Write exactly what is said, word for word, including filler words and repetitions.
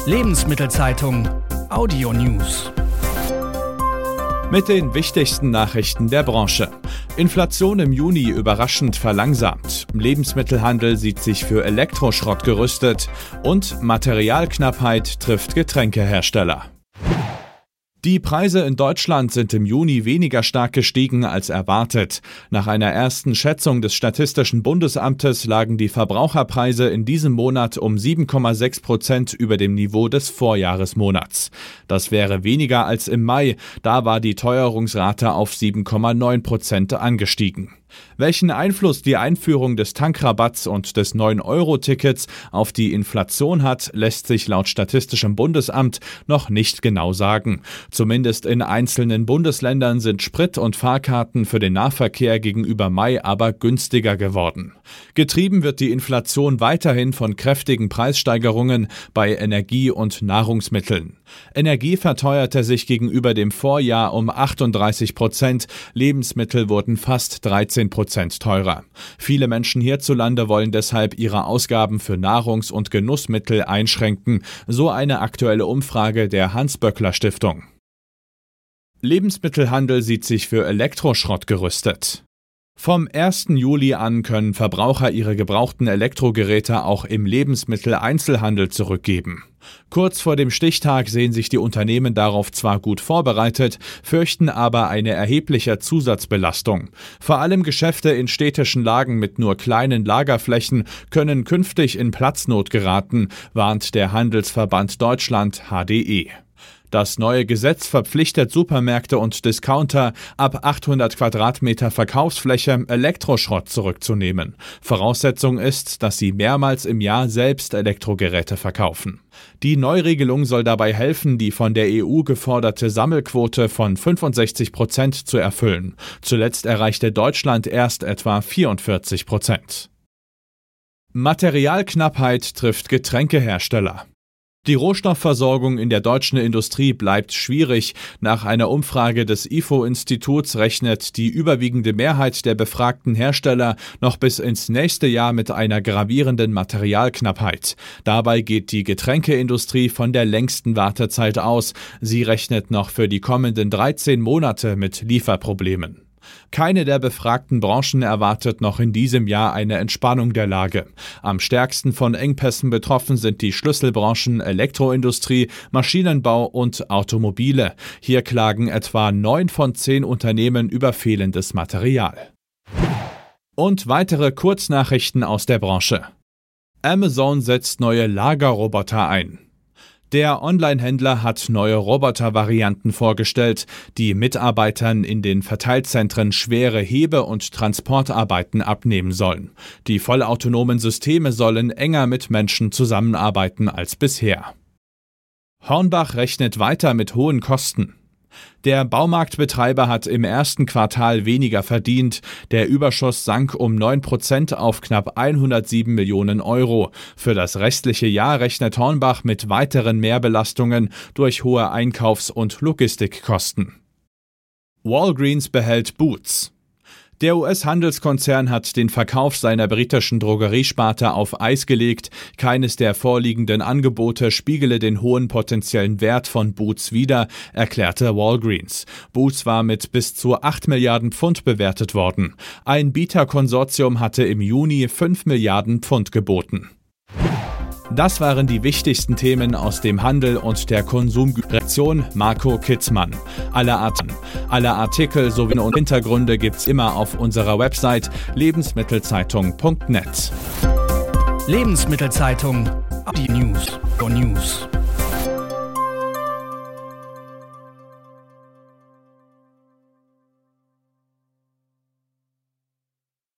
Lebensmittelzeitung Audio News. Mit den wichtigsten Nachrichten der Branche. Inflation im Juni überraschend verlangsamt. Lebensmittelhandel sieht sich für Elektroschrott gerüstet. Und Materialknappheit trifft Getränkehersteller. Die Preise in Deutschland sind im Juni weniger stark gestiegen als erwartet. Nach einer ersten Schätzung des Statistischen Bundesamtes lagen die Verbraucherpreise in diesem Monat um sieben Komma sechs Prozent über dem Niveau des Vorjahresmonats. Das wäre weniger als im Mai, da war die Teuerungsrate auf sieben Komma neun Prozent angestiegen. Welchen Einfluss die Einführung des Tankrabatts und des neun Euro Tickets auf die Inflation hat, lässt sich laut Statistischem Bundesamt noch nicht genau sagen. Zumindest in einzelnen Bundesländern sind Sprit- und Fahrkarten für den Nahverkehr gegenüber Mai aber günstiger geworden. Getrieben wird die Inflation weiterhin von kräftigen Preissteigerungen bei Energie- und Nahrungsmitteln. Energie verteuerte sich gegenüber dem Vorjahr um achtunddreißig Prozent, Lebensmittel wurden fast dreizehn Prozent teurer. Viele Menschen hierzulande wollen deshalb ihre Ausgaben für Nahrungs- und Genussmittel einschränken, so eine aktuelle Umfrage der Hans-Böckler-Stiftung. Lebensmittelhandel sieht sich für Elektroschrott gerüstet. Vom ersten Juli an können Verbraucher ihre gebrauchten Elektrogeräte auch im Lebensmitteleinzelhandel zurückgeben. Kurz vor dem Stichtag sehen sich die Unternehmen darauf zwar gut vorbereitet, fürchten aber eine erhebliche Zusatzbelastung. Vor allem Geschäfte in städtischen Lagen mit nur kleinen Lagerflächen können künftig in Platznot geraten, warnt der Handelsverband Deutschland H D E. Das neue Gesetz verpflichtet Supermärkte und Discounter, ab achthundert Quadratmeter Verkaufsfläche Elektroschrott zurückzunehmen. Voraussetzung ist, dass sie mehrmals im Jahr selbst Elektrogeräte verkaufen. Die Neuregelung soll dabei helfen, die von der E U geforderte Sammelquote von fünfundsechzig Prozent zu erfüllen. Zuletzt erreichte Deutschland erst etwa vierundvierzig Prozent. Materialknappheit trifft Getränkehersteller. Die Rohstoffversorgung in der deutschen Industrie bleibt schwierig. Nach einer Umfrage des I F O-Instituts rechnet die überwiegende Mehrheit der befragten Hersteller noch bis ins nächste Jahr mit einer gravierenden Materialknappheit. Dabei geht die Getränkeindustrie von der längsten Wartezeit aus. Sie rechnet noch für die kommenden dreizehn Monate mit Lieferproblemen. Keine der befragten Branchen erwartet noch in diesem Jahr eine Entspannung der Lage. Am stärksten von Engpässen betroffen sind die Schlüsselbranchen Elektroindustrie, Maschinenbau und Automobile. Hier klagen etwa neun von zehn Unternehmen über fehlendes Material. Und weitere Kurznachrichten aus der Branche. Amazon setzt neue Lagerroboter ein. Der Online-Händler hat neue Roboter-Varianten vorgestellt, die Mitarbeitern in den Verteilzentren schwere Hebe- und Transportarbeiten abnehmen sollen. Die vollautonomen Systeme sollen enger mit Menschen zusammenarbeiten als bisher. Hornbach rechnet weiter mit hohen Kosten. Der Baumarktbetreiber hat im ersten Quartal weniger verdient. Der Überschuss sank um neun Prozent auf knapp hundertsieben Millionen Euro. Für das restliche Jahr rechnet Hornbach mit weiteren Mehrbelastungen durch hohe Einkaufs- und Logistikkosten. Walgreens behält Boots. Der U S-Handelskonzern hat den Verkauf seiner britischen Drogeriesparte auf Eis gelegt. Keines der vorliegenden Angebote spiegele den hohen potenziellen Wert von Boots wider, erklärte Walgreens. Boots war mit bis zu acht Milliarden Pfund bewertet worden. Ein Bieterkonsortium hatte im Juni fünf Milliarden Pfund geboten. Das waren die wichtigsten Themen aus dem Handel und der Konsumredaktion Marco Kitzmann. Alle Arten, alle Artikel sowie und Hintergründe gibt's immer auf unserer Website lebensmittelzeitung punkt net. Lebensmittelzeitung Audio News. News.